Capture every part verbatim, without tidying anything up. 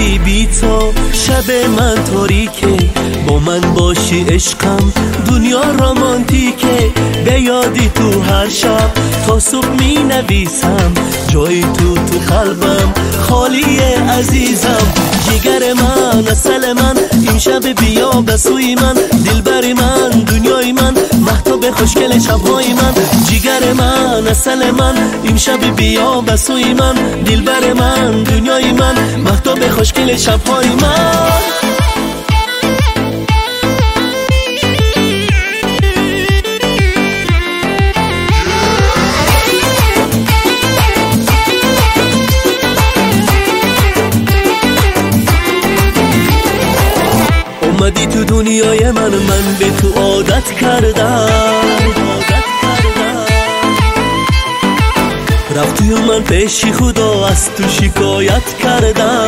نیومدی بی تو شب من تاریکه، با من باشی عشقم دنیا رمانتیکه. به یادی تو هر شب تا صبح می نویسم، جای تو تو قلبم خالیه عزیزم. جگر من اصل من امشب بیا به سوی من، دلبر من دنیای من مهتاب خوشگل شبهای من. جگر من اصل من امشب بیا به سوی من، دلبر من دنیای من مهتاب خوشگل شبهای من. اومدی تو دنیای من، من به تو عادت کردم. رفتی و من پیش خدا از تو شکایت کردم.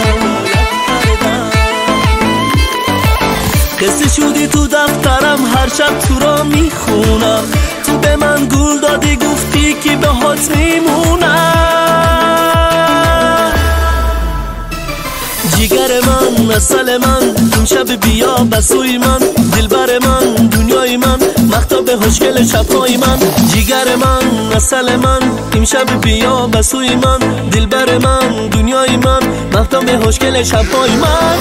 قصه شدی تو دفترم، هر شب تو را میخونم. تو به من گل دادی گفتی که به هات میمونم. جگر من اصل من امشب بیا به سوی من، دلبر من دنیای من مهتاب خوشگل شبهای من. جگر من اصل من امشب بیا به سوی من، دلبر من دنیای من مهتاب خوشگل شبهای من.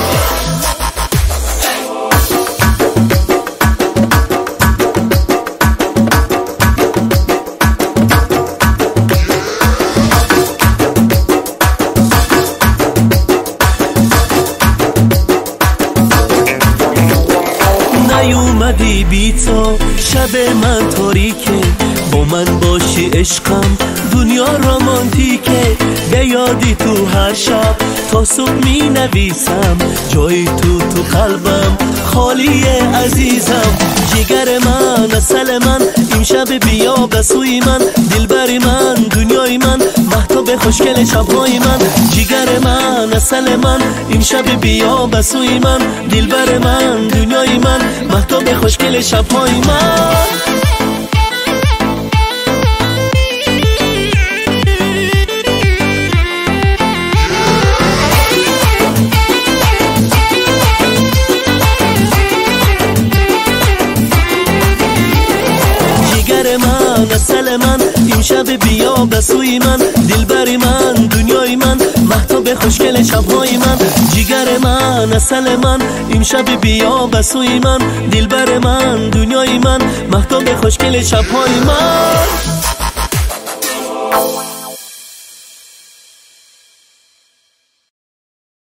نیومدی بی تو شب من تاریکه، با من باشی عشقم دنیا رمانتیکه. به یادی تو هر شب تا صبح می نویسم، جای تو تو قلبم خالیه عزیزم. جگر من اصل من امشب بیا به سوی من، دلبر من دنیای من مهتاب خوشگل شبهای من. جگر من اصل من امشب بیا به سوی من، دلبر من دنیای من مهتاب خوشگل شبهای من. من اصل من امشب بیا به سوی من، دلبر من دنیای من مهتاب خوشگل شبهای من. جگر من اصل من امشب بیا به سوی من، دلبر من دنیای من مهتاب خوشگل شبهای من.